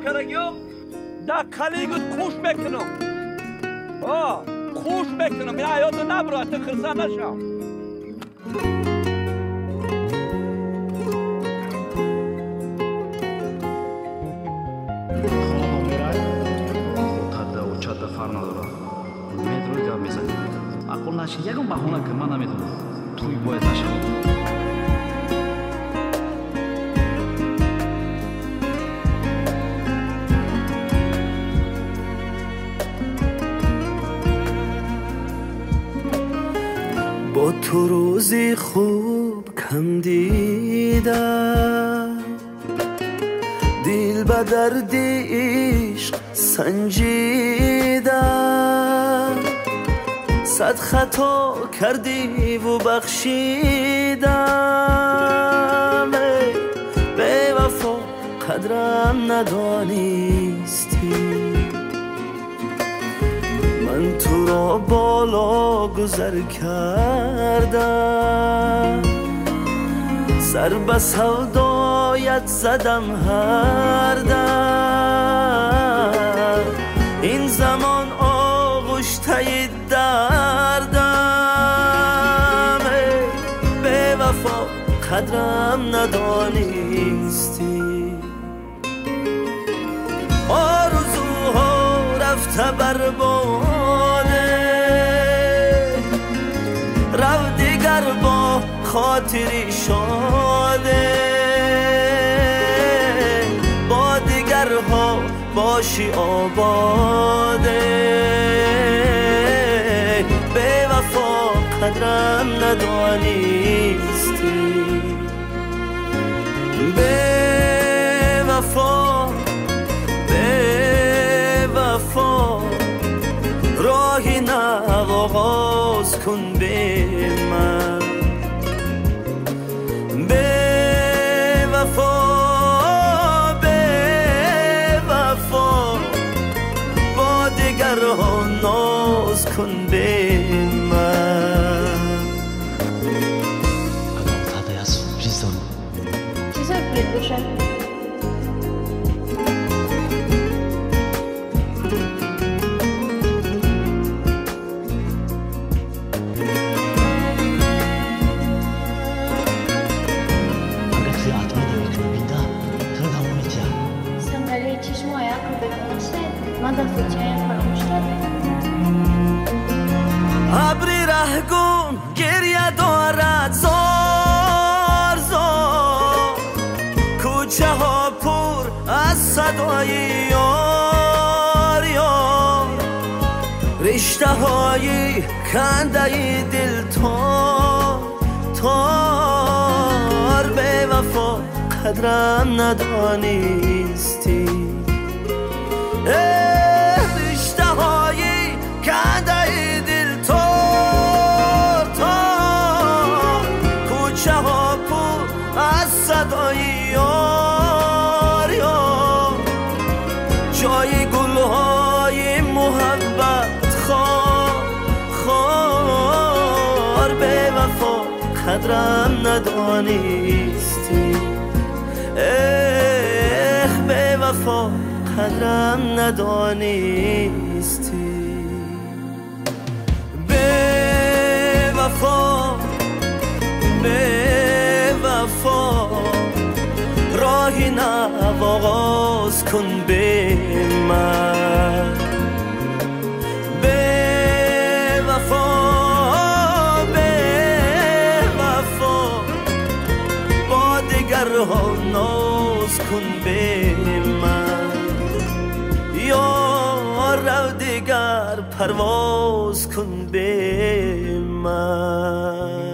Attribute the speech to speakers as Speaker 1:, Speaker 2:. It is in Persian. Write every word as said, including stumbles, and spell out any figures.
Speaker 1: کرگیم در کلیگت خوش بکنم آه خوش بکنم یا یادو نبرا تو خرسه نشم
Speaker 2: ақл наши ягон баҳона ки ман намедонам туй бояд нашавад
Speaker 3: با تو روزی خوب کم دیدم دل به درد عشق سنجیدم صد خطا کردی و بخشیدم به وفا قدرم ندانستی من تو را بالا گذر کردم سر به سودایت زدم هر دم این زمان آغشته دردم به وفا قدرم ندانستی آرزوها رفته برباده رو دیگر با خاطری شاده با دیگرها باشی آباده به وفا قدرم ندانستی به وفا به وفا راهی نو آغاز کن به من به وفا به وفا با دیگرها ناز کن به من
Speaker 2: Когда я призон
Speaker 4: Чизой придуша
Speaker 3: ابری رهگون گریه دارد زار زار کوچه ها پر از صدای یار یار رشته های کنده دل تار تار به وفا قدرم ندانستی رشته های کنده دل تار تار کوچه ها پر از صدای یار یار جای گل های محبت خار خار به وفا قدرم ندانستی اخ به وفا قدرم ندانستی به وفا به وفا راهی نو آغاز کن به من به وفا به وفا با دیگرها ناز کن به من یا رو دیگر پرواز کن به من